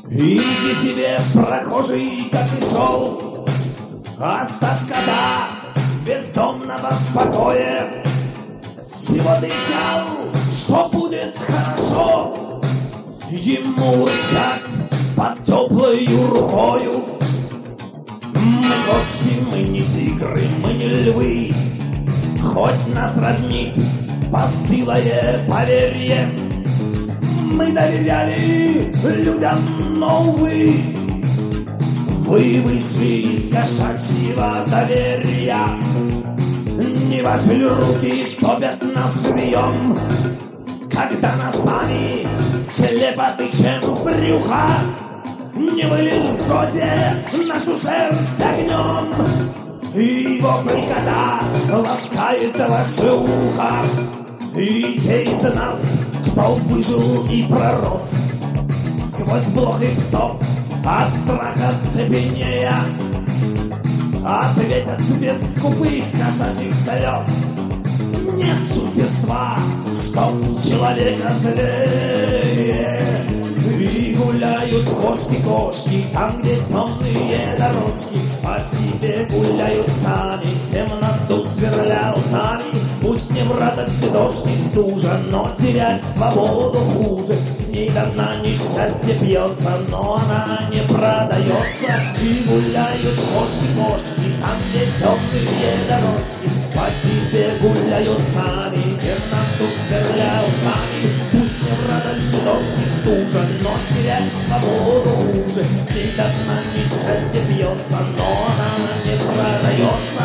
Иди себе, прохожий, как и шел, оставь кота бездомного в покое. С чего ты взял, что будет хорошо? Ему взять под теплою рукою. Мы кошки, мы не тигры, мы не львы, хоть нас роднит постылое поверье. Мы доверяли людям, но, увы, вы вышли из кошачьего доверия. Не ваши ли руки топят нас живьем, когда носами слепо тычем в брюха? Не вы ли жжете нашу шерсть огнем, и вопль кота ласкает ваше ухо? И те из нас, кто выжил и пророс сквозь блох и псов, от страха цепенея, ответят без скупых кошачьих слез. Нет существа, что человека злее. И гуляют кошки-кошки там, где темные дорожки, по себе гуляют сами, темноту сверля усами. Пусть не в радость дождь и стужа, но терять свободу хуже. С ней до дна несчастье пьется, но она не продается. И гуляют кошки-кошки там, где темные дорожки, по себе гуляют сами, темноту сверля усами. Пусть не в радость дождь и стужа, но терять свободу хуже. С ней до дна несчастье пьется, но она не продается.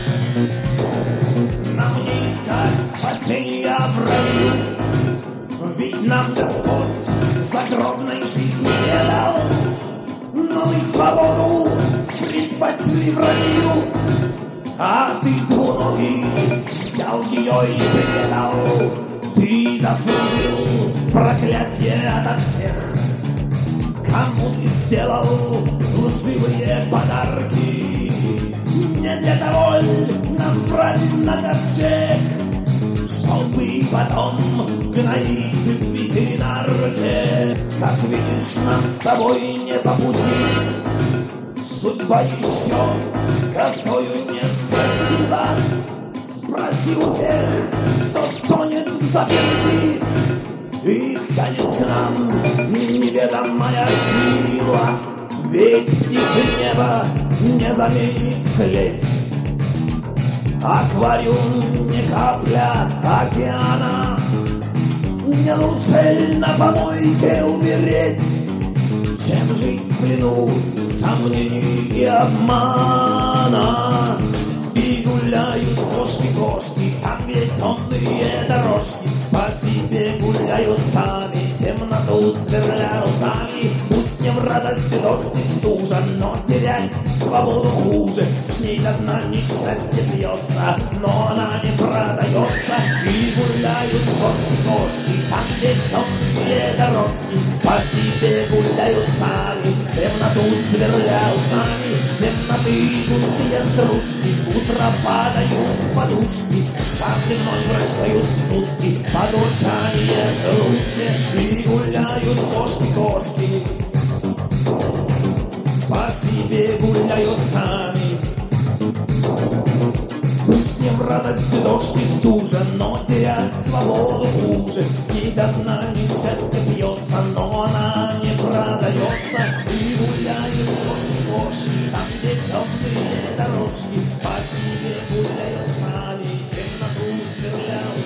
Нам не искать спасения в раю, ведь нам Господь загробной жизни не дал. Но мы свободу предпочли в раю, а ты двуногий взял ее и предал. Ты заслужил проклятие ото всех, кому ты сделал лживые подарки. Не для того ли нас брали на ковчег, чтобы потом гноить в ветеринарке? Как видишь, нам с тобой не по пути. Судьба еще косою не спросила. Спроси у тех, кто стонет в заперти. Их тянет к нам неведомая сила, ведь птицы неба не заменит клеть. Аквариум не капля океана. Не лучше ли на помойке умереть, чем жить в плену сомнений и обмана? И гуляют кошки-кошки там, где темные дорожки, по себе гуляют сами, темноту сверля усами. Пусть не в радость дождь и стужа, но терять свободу хуже. С ней до дна несчастье пьется, но она не продается. И гуляют кошки-кошки там, где темные дорожки, по себе гуляют сами, темноту сверля усами. Темноты пустые стружки утро падают подушки, шаг земной вращают сутки, подурчание в желудке. И гуляют кошки-кошки, по себе гуляют сами. Пусть не в радость дождь и стужа, но терять свободу хуже. С ней до дна несчастье пьется, но она не продается. И гуляют кошки-кошки там, где темные дорожки, по себе гуляют сами, темноту сверля